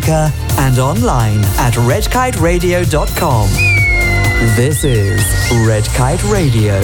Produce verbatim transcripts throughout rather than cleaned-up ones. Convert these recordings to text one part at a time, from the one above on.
speaker and online at red kite radio dot com. This is Red Kite Radio.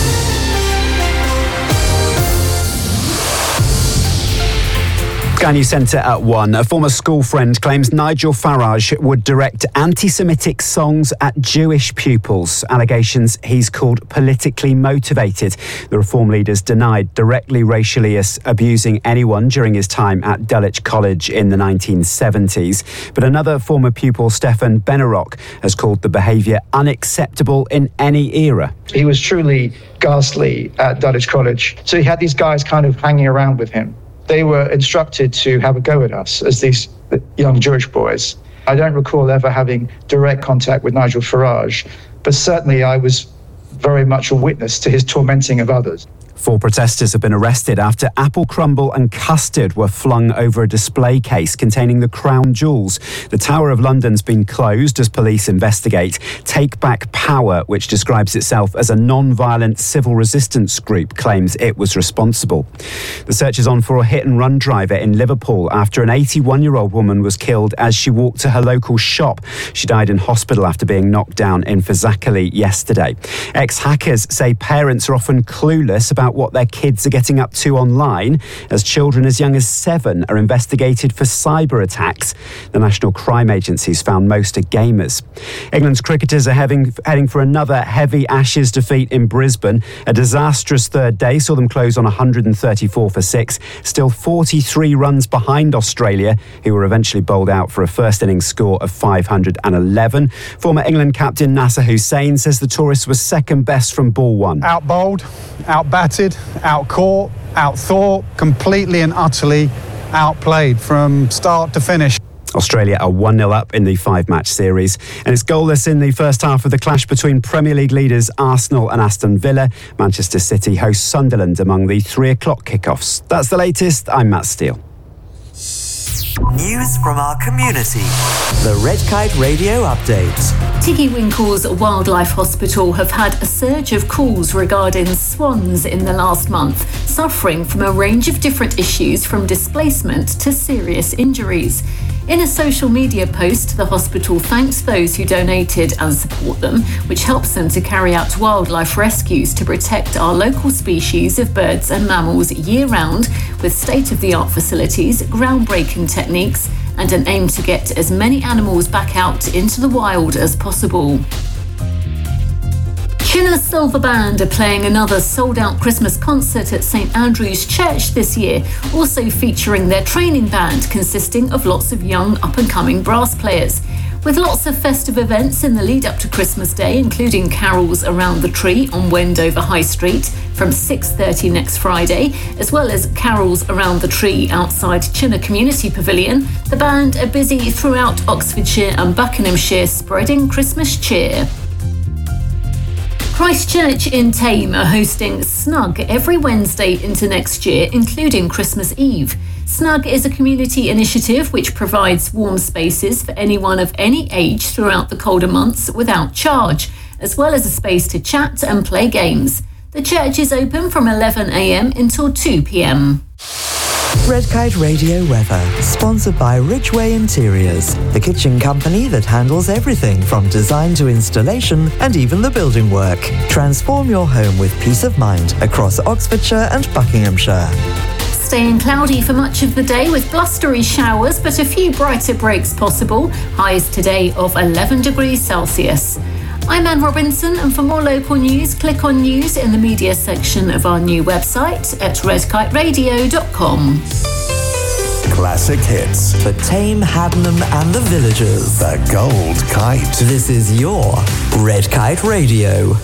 Sky News Centre at one. A former school friend claims Nigel Farage would direct anti-Semitic songs at Jewish pupils. Allegations he's called politically motivated. The Reform leader's denied directly racially abusing anyone during his time at Dulwich College in the nineteen seventies. But another former pupil, Stefan Benarock, has called the behaviour unacceptable in any era. He was truly ghastly at Dulwich College. So he had these guys kind of hanging around with him. They were instructed to have a go at us as these young Jewish boys. I don't recall ever having direct contact with Nigel Farage, but certainly I was very much a witness to his tormenting of others. Four protesters have been arrested after apple crumble and custard were flung over a display case containing the crown jewels. The Tower of London's been closed as police investigate. Take Back Power, which describes itself as a non-violent civil resistance group, claims it was responsible. The search is on for a hit-and-run driver in Liverpool after an eighty-one-year-old woman was killed as she walked to her local shop. She died in hospital after being knocked down in Fazakerley yesterday. Ex-hackers say parents are often clueless about what their kids are getting up to online, as children as young as seven are investigated for cyber attacks. The National Crime Agency's found most are gamers. England's cricketers are having, heading for another heavy Ashes defeat in Brisbane. A disastrous third day saw them close on one hundred thirty-four for six, still forty-three runs behind Australia, who were eventually bowled out for a first innings score of five hundred eleven. Former England captain Nasser Hussain says the tourist was second best from ball one. Out bowled, out batted, out caught, out thought, completely and utterly outplayed from start to finish. Australia are one nil up in the five-match series, and it's goalless in the first half of the clash between Premier League leaders Arsenal and Aston Villa. Manchester City host Sunderland among the three o'clock kickoffs. That's the latest. I'm Matt Steele. News from our community. The Red Kite Radio Update. Tiggy Winkles Wildlife Hospital have had a surge of calls regarding swans in the last month, suffering from a range of different issues from displacement to serious injuries. In a social media post, the hospital thanks those who donated and support them, which helps them to carry out wildlife rescues to protect our local species of birds and mammals year-round with state-of-the-art facilities, groundbreaking techniques, and an aim to get as many animals back out into the wild as possible. Chinna Silver Band are playing another sold-out Christmas concert at St Andrew's Church this year, also featuring their training band consisting of lots of young up-and-coming brass players. With lots of festive events in the lead-up to Christmas Day, including carols around the tree on Wendover High Street from six thirty next Friday, as well as carols around the tree outside Chinna Community Pavilion, the band are busy throughout Oxfordshire and Buckinghamshire spreading Christmas cheer. Christchurch in Thame are hosting Snug every Wednesday into next year, including Christmas Eve. Snug is a community initiative which provides warm spaces for anyone of any age throughout the colder months without charge, as well as a space to chat and play games. The church is open from eleven a.m. until two p.m. Red Kite Radio weather, sponsored by Ridgeway Interiors, the kitchen company that handles everything from design to installation and even the building work. Transform your home with peace of mind across Oxfordshire and Buckinghamshire. Staying cloudy for much of the day with blustery showers, but a few brighter breaks possible. Highs today of eleven degrees Celsius. I'm Anne Robinson, and for more local news, click on news in the media section of our new website at red kite radio dot com. Classic hits. For Thame, Haddenham and the villagers. The Gold Kite. This is your Red Kite Radio.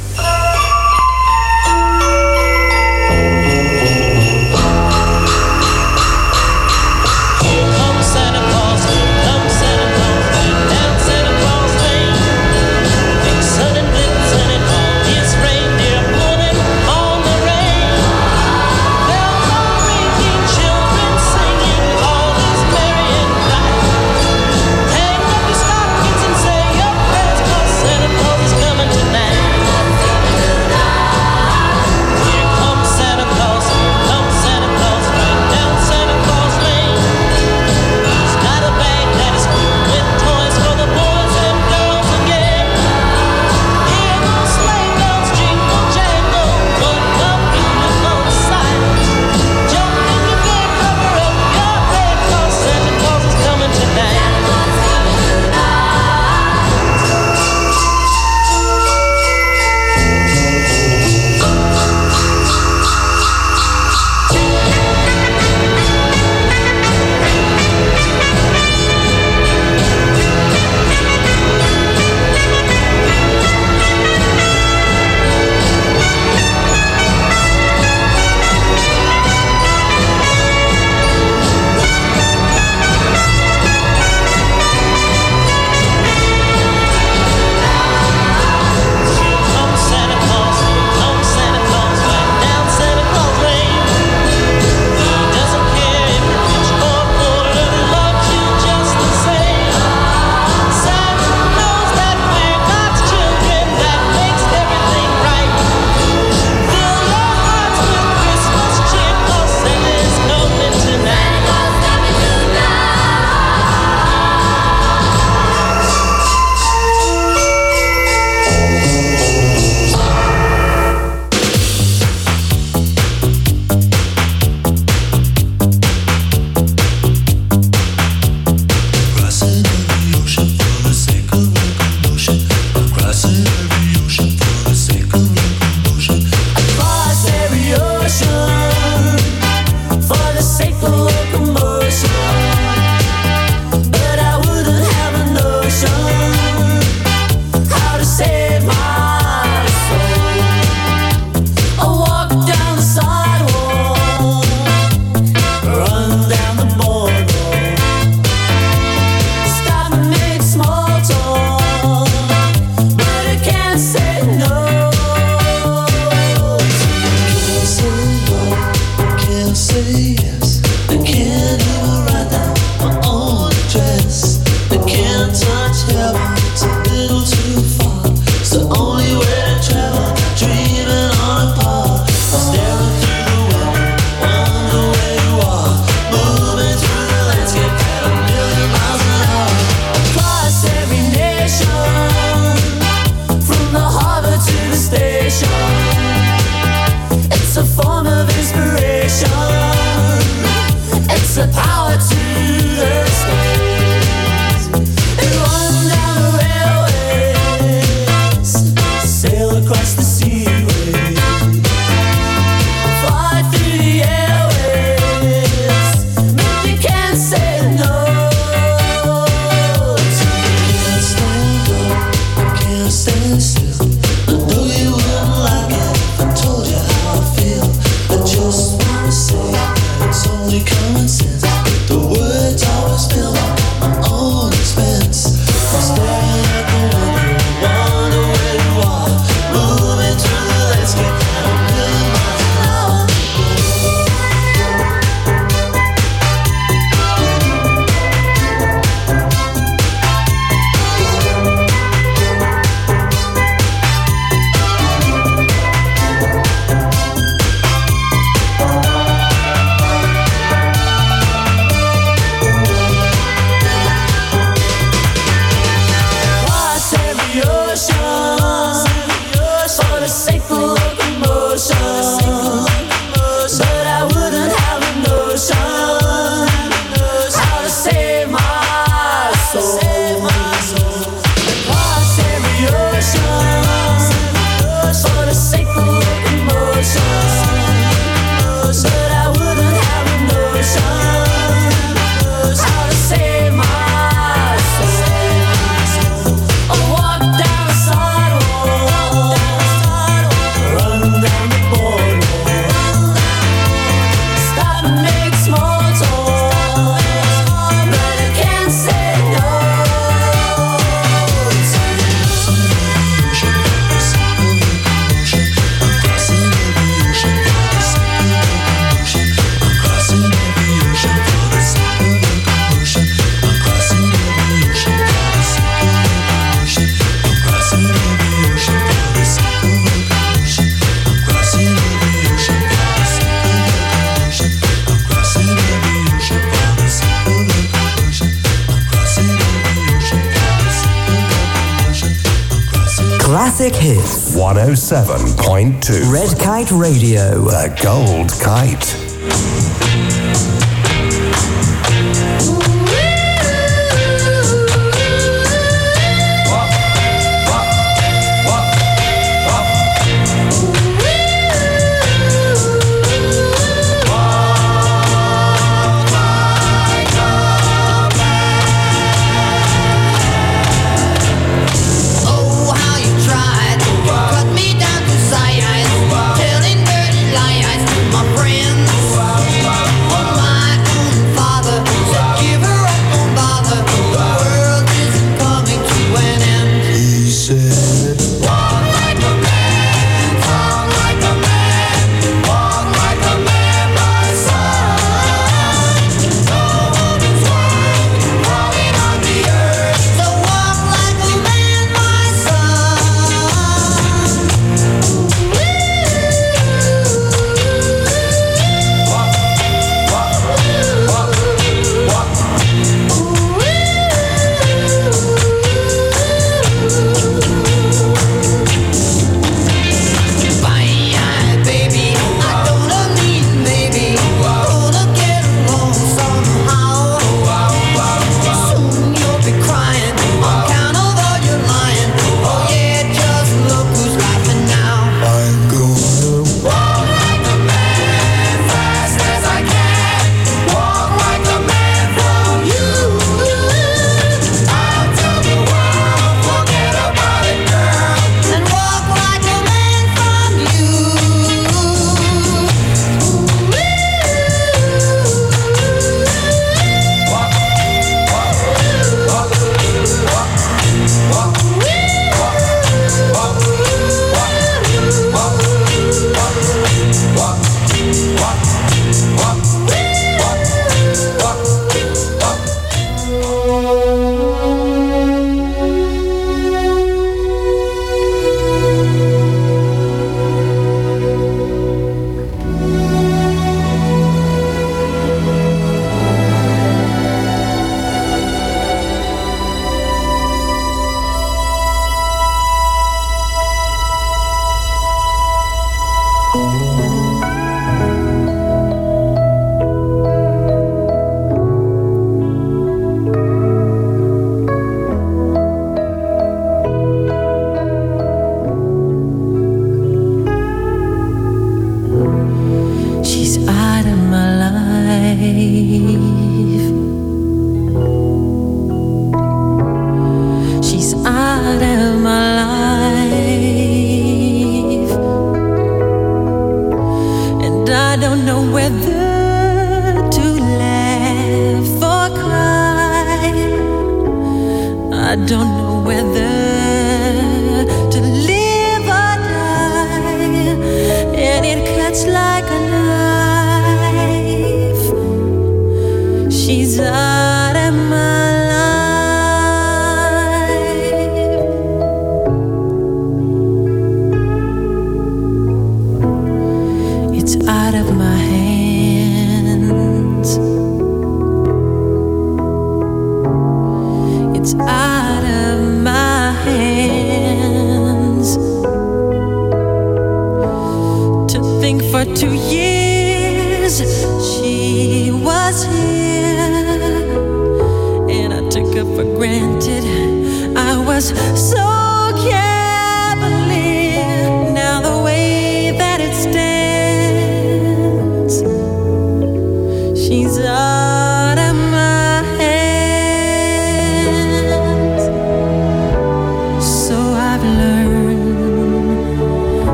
Classic Hits. one oh seven point two. Red Kite Radio. The Gold Kite.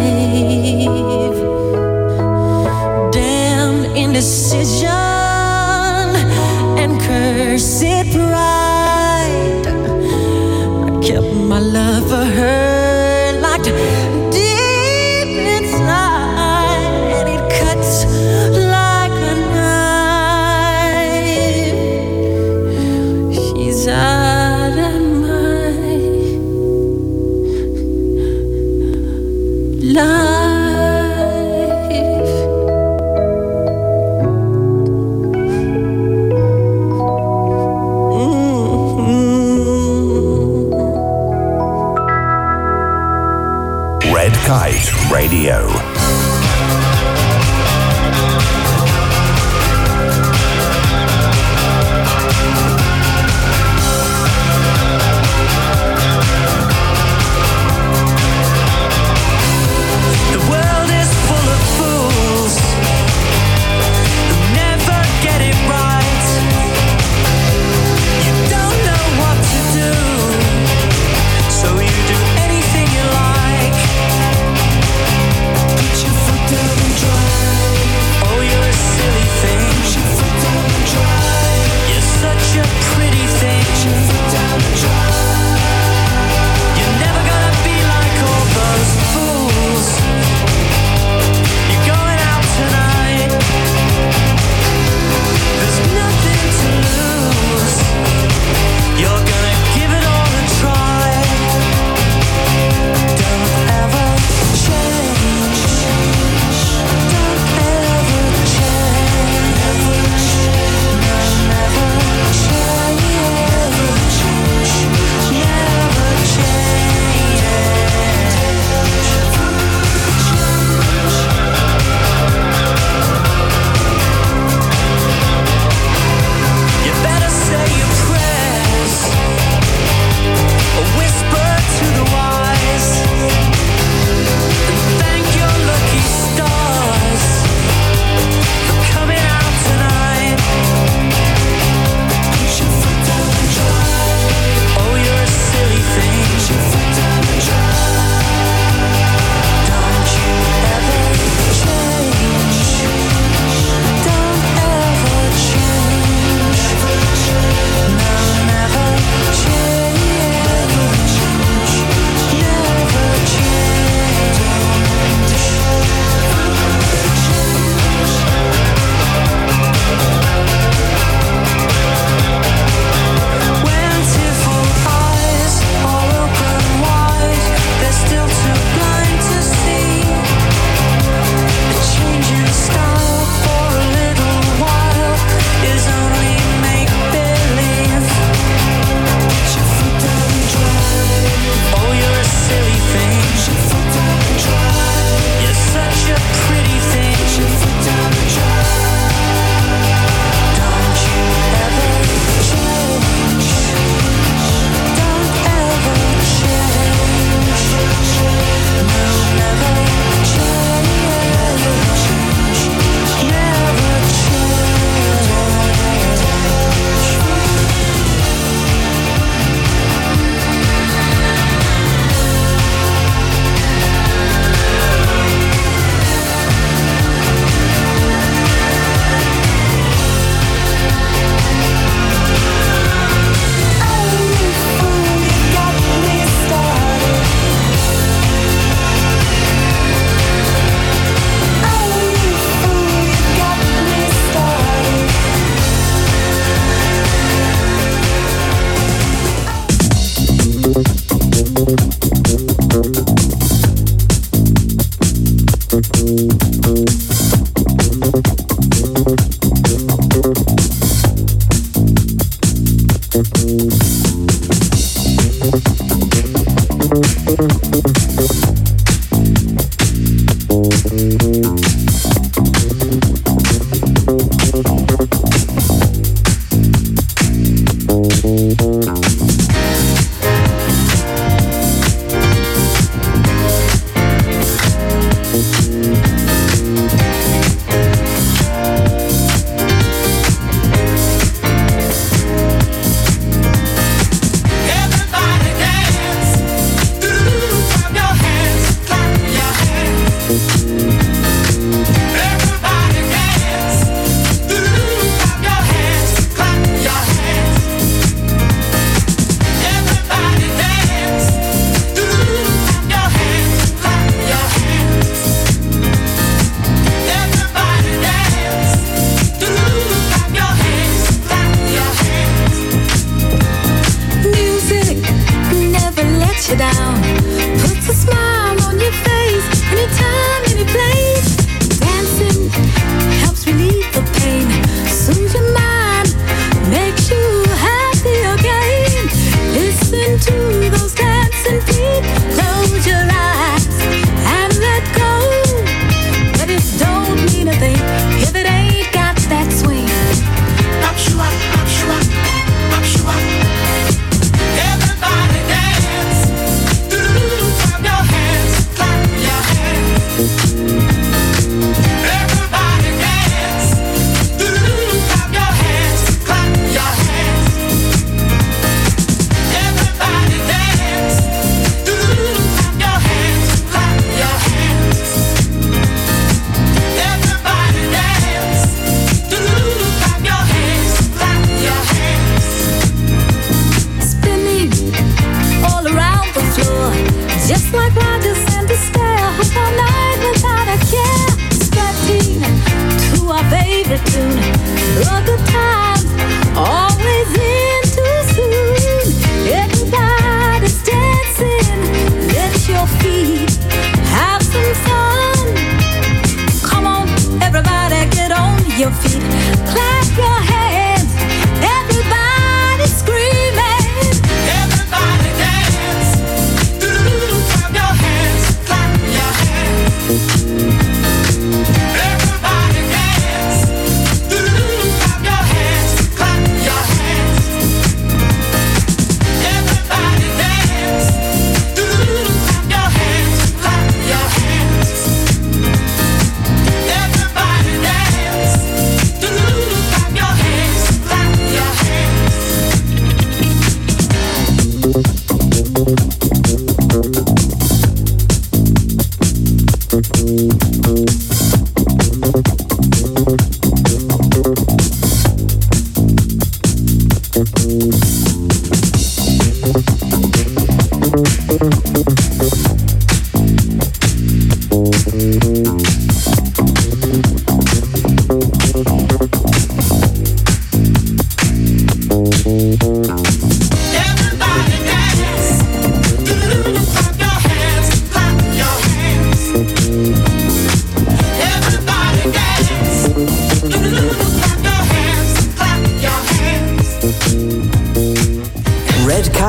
indecision. and cursed pride. I kept my love for her locked deep inside, and it cuts like a knife. She's out of my life. Red Kite Radio.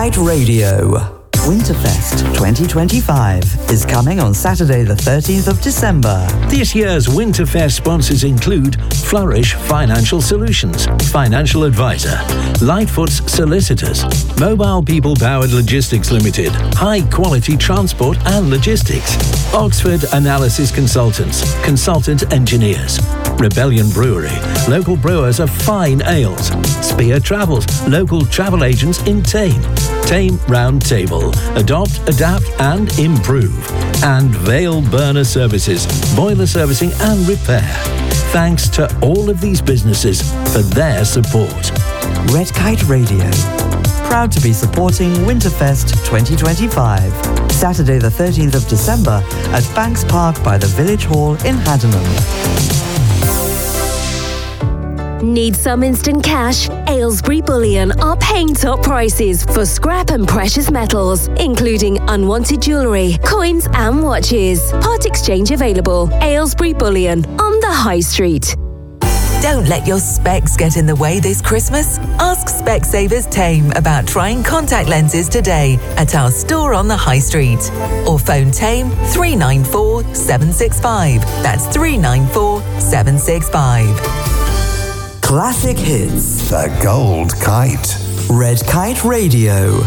Kite Radio. Winterfest twenty twenty-five is coming on Saturday the thirteenth of December. This year's Winterfest sponsors include Flourish Financial Solutions, Financial Advisor, Lightfoot's Solicitors, Mobile People Powered Logistics Limited, High Quality Transport and Logistics, Oxford Analysis Consultants, Consultant Engineers, Rebellion Brewery, local brewers of fine ales, Spear Travels, local travel agents in Tame, Tame Round Table, Adopt, Adapt and Improve, and Vale Burner Services, boiler servicing and repair. Thanks to all of these businesses for their support. Red Kite Radio, proud to be supporting Winterfest twenty twenty-five, Saturday the thirteenth of December at Banks Park by the Village Hall in Haddenham. Need some instant cash? Aylesbury Bullion are paying top prices for scrap and precious metals, including unwanted jewellery, coins and watches. Part exchange available. Aylesbury Bullion on the High Street. Don't let your specs get in the way this Christmas. Ask Specsavers Tame about trying contact lenses today at our store on the High Street. Or phone Tame three nine four, seven six five. That's three nine four, seven six five. Classic hits. The Gold Kite. Red Kite Radio.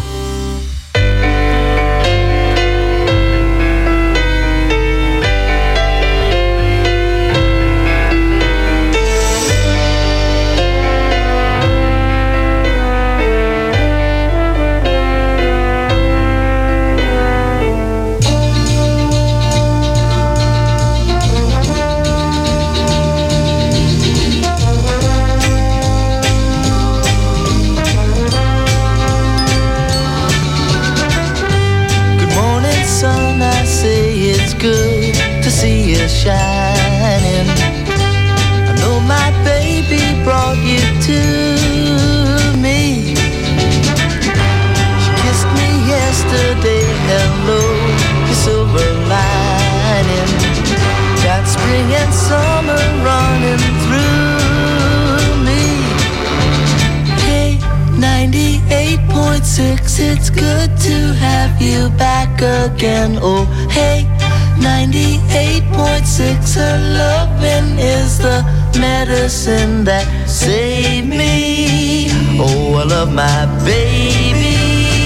Shining. I know my baby brought you to me. She kissed me yesterday. Hello, your silver lining. Got spring and summer running through me. Hey, ninety-eight point six, it's good to have you back again. Oh, hey, ninety-eight point six, her loving is the medicine that saved me. Oh, I love my baby.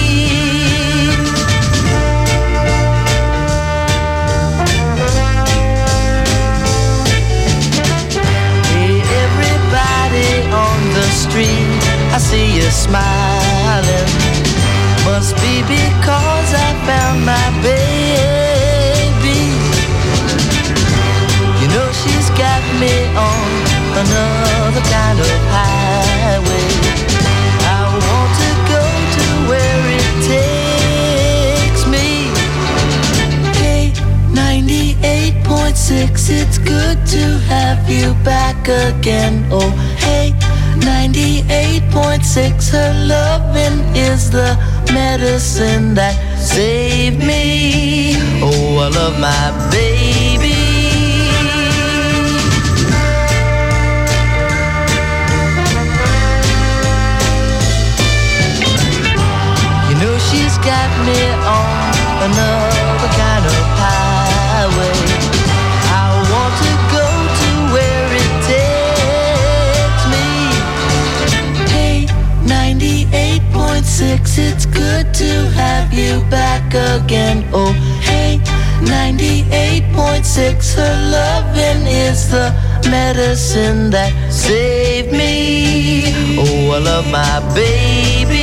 Hey, everybody on the street, I see you smiling. Must be because I found my baby. She's got me on another kind of highway. I want to go to where it takes me. Hey, ninety-eight point six, it's good to have you back again. Oh, hey, ninety-eight point six, her loving is the medicine that saved me. Oh, I love my baby. She's got me on another kind of highway. I want to go to where it takes me. Hey, ninety-eight point six, it's good to have you back again. Oh, hey, ninety-eight point six, her loving is the medicine that saved me. Oh, I love my baby.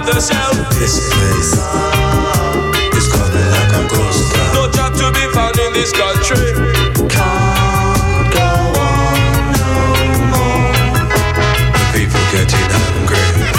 of the shell. This place is coming like a ghost town. No job to be found in this country. Can't go on no more. The people getting hungry.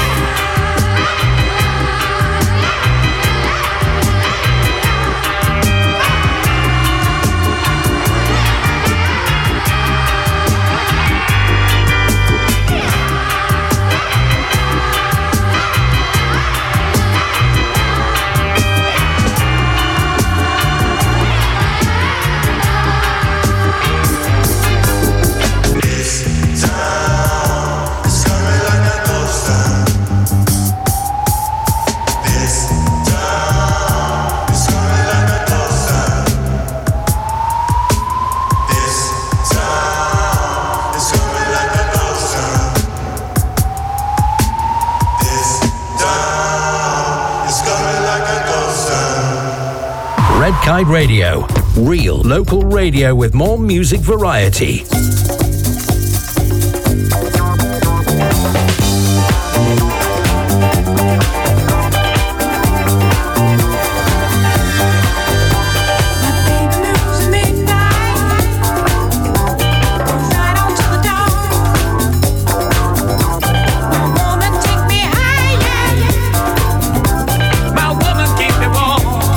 Red Kite Radio. Real local radio with more music variety.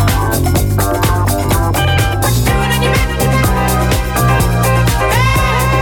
Hey!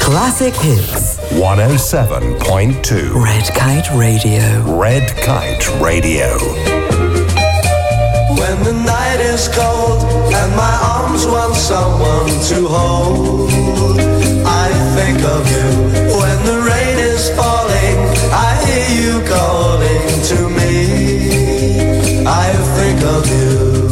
Classic hits. one oh seven point two. Red Kite Radio. Red Kite Radio. When the night is cold and my arms want someone to hold, I think of you. When the rain is falling, I hear you calling to me. I think of you.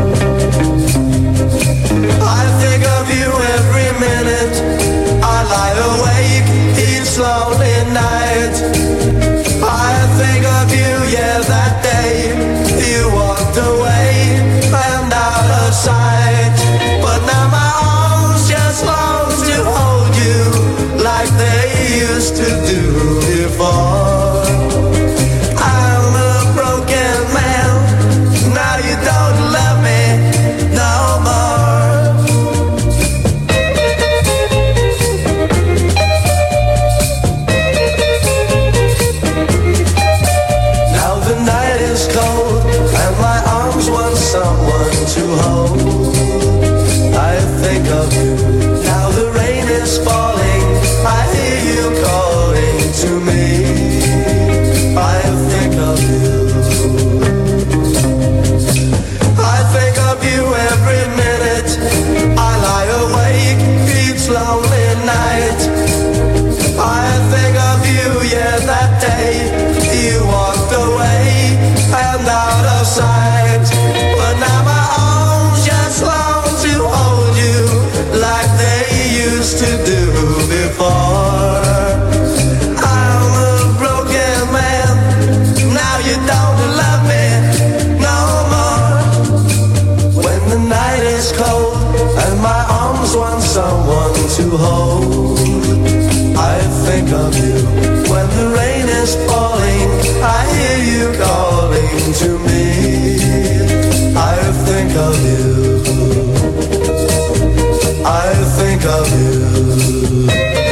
I think of you every minute. I lie awake each lonely night. I think of you, yeah, that day you walked away and out of sight. But now my arms just long to hold you like they used to do before. I'm a broken man, now you don't love me no more. Now the night is cold and my arms want someone to hold. I think of you. Now the rain is falling, I hear you calling to me. I think of you. I think of you every minute. I lie awake each lonely night. I think of you, yeah, that day you walked away and out of sight. But now my arms just long to hold you like they used to do before. I'm a broken man, now you don't love me no more. When the night is cold and my arms want someone to hold, I think of you. When the rain is falling, I hear you calling to me. I think of you. I think of you.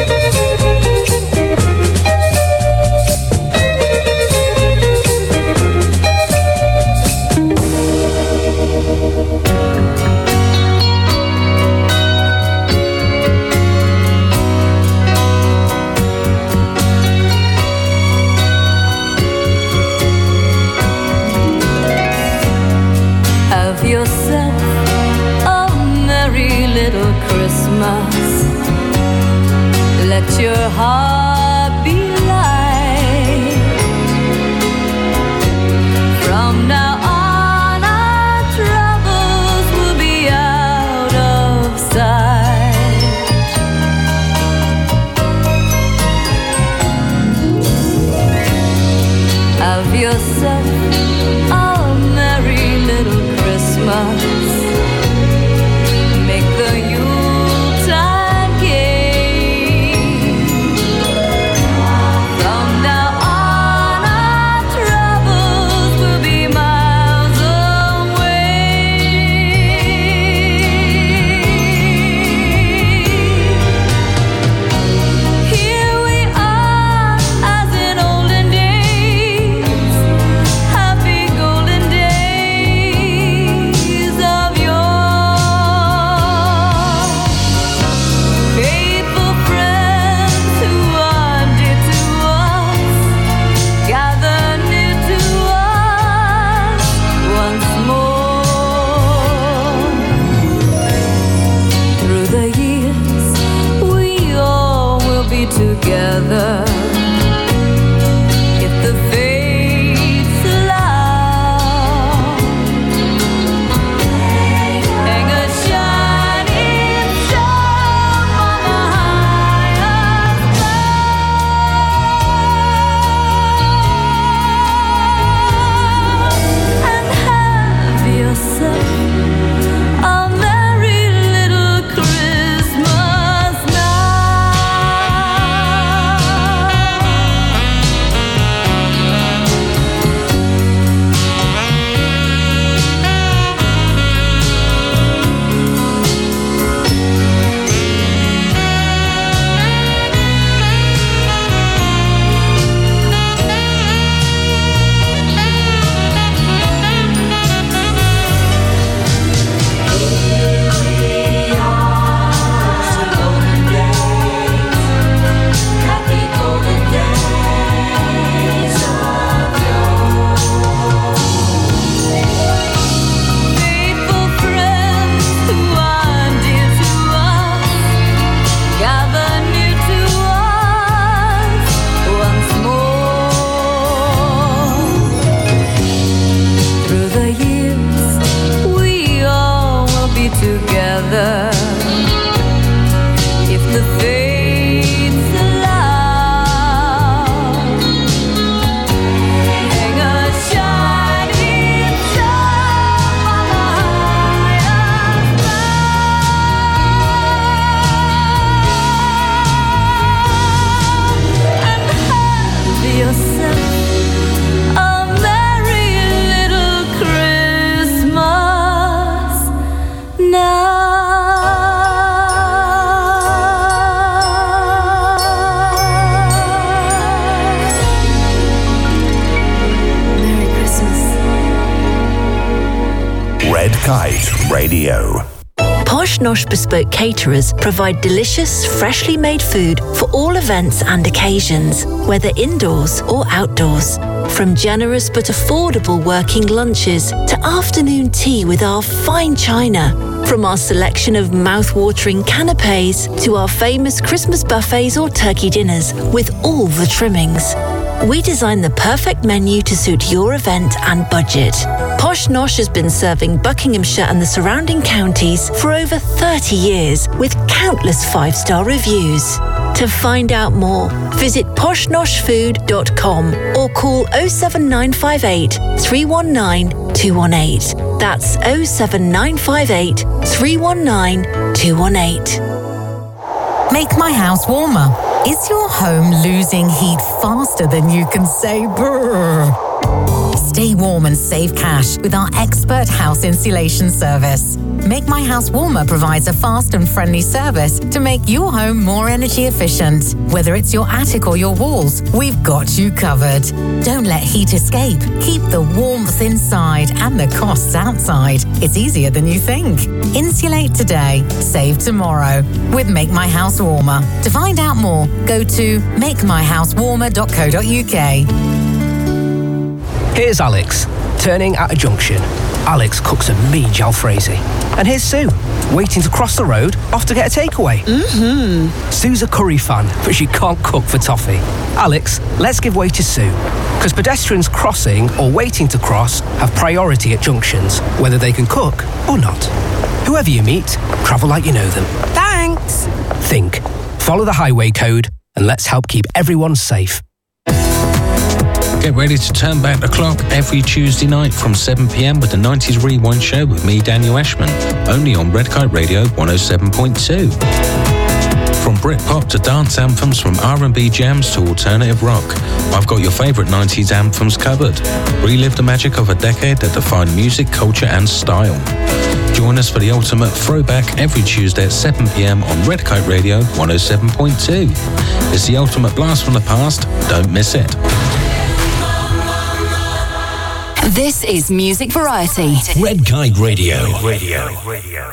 Have yourself a merry little Christmas. Let your heart be light. From now on, our troubles will be out of sight. Have yourself a merry little Christmas. Make the Yuletide gay. From now on, our troubles will be miles away. Here we are, as in olden days. Happy go Radio. Posh Nosh Bespoke Caterers provide delicious, freshly made food for all events and occasions, whether indoors or outdoors. From generous but affordable working lunches to afternoon tea with our fine china. From our selection of mouth-watering canapes to our famous Christmas buffets or turkey dinners with all the trimmings. We design the perfect menu to suit your event and budget. Posh Nosh has been serving Buckinghamshire and the surrounding counties for over thirty years with countless five-star reviews. To find out more, visit posh nosh food dot com or call oh seven nine five eight, three one nine, two one eight. That's oh seven nine five eight, three one nine, two one eight. Make my house warmer. Is your home losing heat faster than you can say brrr? Stay warm and save cash with our expert house insulation service. Make My House Warmer provides a fast and friendly service to make your home more energy efficient. Whether it's your attic or your walls, we've got you covered. Don't let heat escape. Keep the warmth inside and the costs outside. It's easier than you think. Insulate today, save tomorrow with Make My House Warmer. To find out more, go to make my house warmer dot co dot uk. Here's Alex, turning at a junction. Alex cooks a mean jalfrezi. And here's Sue, waiting to cross the road, off to get a takeaway. Mm-hmm. Sue's a curry fan, but she can't cook for toffee. Alex, let's give way to Sue. Because pedestrians crossing or waiting to cross have priority at junctions, whether they can cook or not. Whoever you meet, travel like you know them. Thanks. Think, follow the highway code, and let's help keep everyone safe. Get ready to turn back the clock every Tuesday night from seven p.m. with the nineties Rewind Show with me, Daniel Ashman, only on Red Kite Radio one oh seven point two. From Britpop to dance anthems, from R and B jams to alternative rock, I've got your favourite nineties anthems covered. Relive the magic of a decade that defined music, culture and style. Join us for the ultimate throwback every Tuesday at seven p.m. on Red Kite Radio one oh seven point two. It's the ultimate blast from the past. Don't miss it. This is Music Variety. Red Kite Radio. Radio. Radio.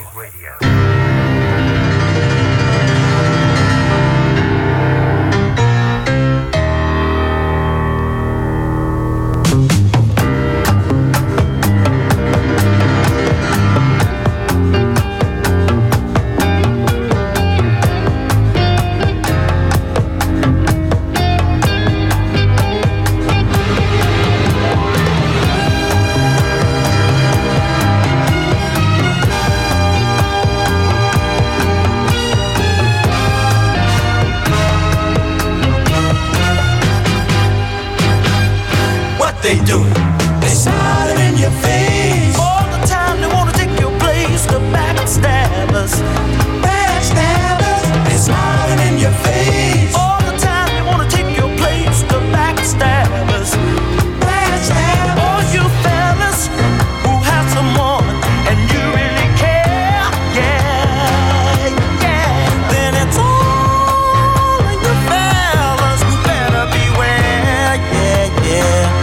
They doing? They smiling in your face all the time. They wanna take your place. The backstabbers, backstabbers. They smiling in your face all the time. They wanna take your place. The backstabbers, backstabbers. All you fellas who have someone and you really care, yeah, yeah. Then it's all of you fellas who better beware, yeah, yeah.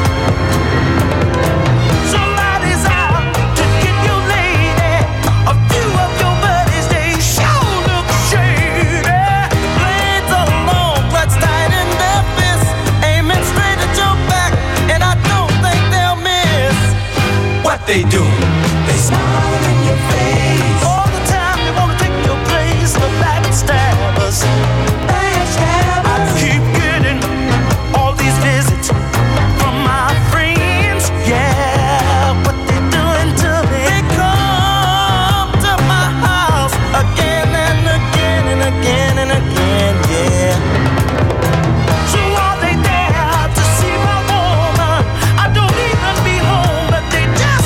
They do. They smile in your face all the time. They wanna take your place. The backstabbers, backstabbers. I keep getting all these visits from my friends. Yeah, what they doing to me? They come to my house again and again and again and again. Yeah. So are they there to see my woman? I don't even be home, but they just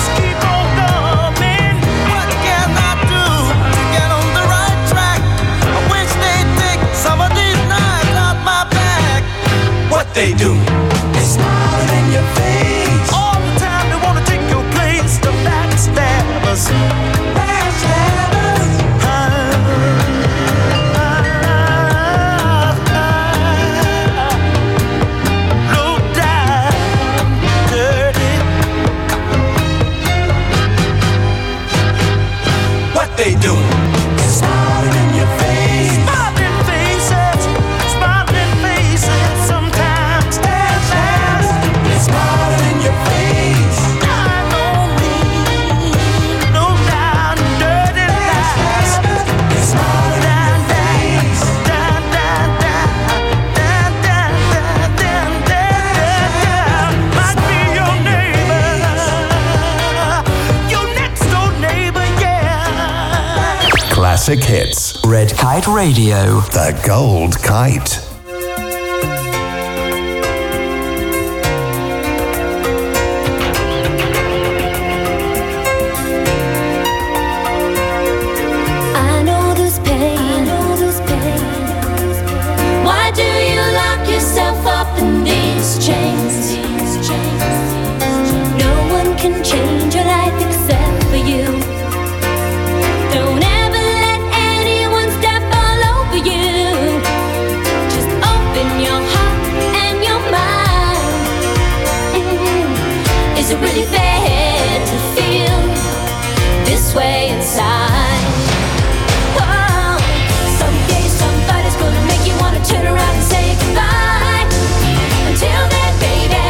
they do. They smile in your face all the time. They wanna take your place. The backstabbers, backstabbers. Low down, dirty. classic hits. Red Kite Radio. The Gold Kite. I know this pain. I know this pain. Why do you lock yourself up in these chains? No one can change your life except for you. Don't ever let anyone step all over you. Just open your heart and your mind. Mm. Is it really fair to feel this way inside? Oh, someday somebody's gonna make you wanna turn around and say goodbye. Until then, baby,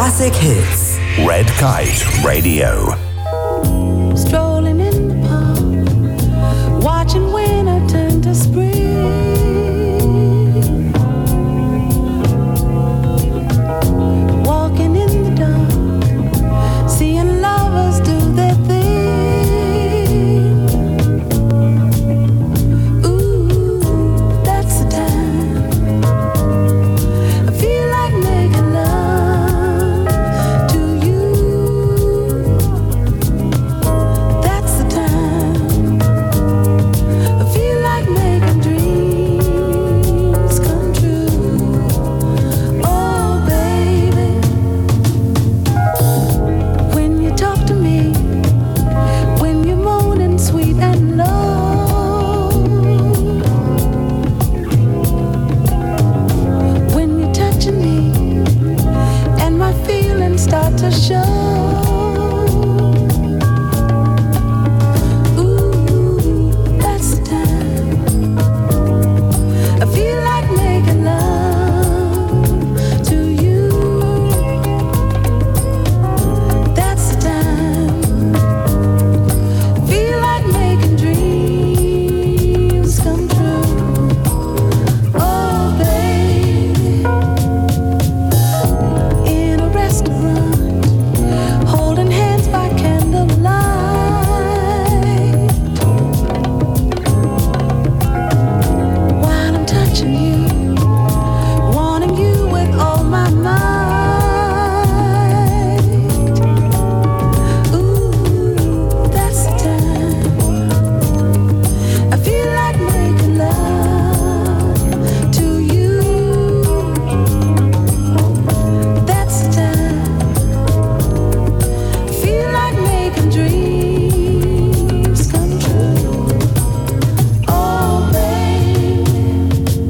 classic hits. Red Kite Radio. Strolling in the park, watching winter turn to spring. Walking in the dark, seeing lovers do their thing. Ooh, that's the time I feel like making love to you. That's the time I feel like making dreams come true. Oh baby, when you talk to me, when you're moaning sweet and low, when you're touching me and my feelings start to show. Ooh, that's the time I feel like making love to you. That's the time I feel like making dreams come true. Oh baby, in a restaurant, holding hands by candlelight, while I'm touching you, wanting you with all my might. Ooh, that's the time I feel like making love to you. That's the time I feel like making dreams come true. Oh baby,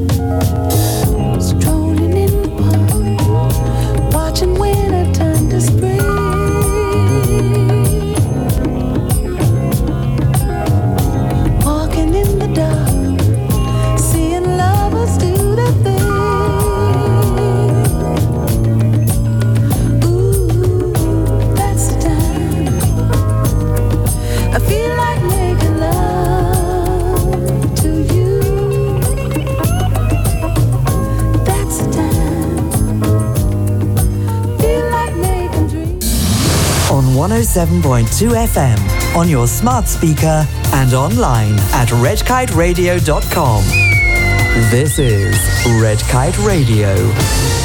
strolling in the park, watching winter turn to spring. Walking in the dark, seeing lovers do their thing. Ooh, that's the time I feel like making love to you. That's the time feel like making dreams. On one oh seven point two F M, on your smart speaker, and online at red kite radio dot com. This is Red Kite Radio.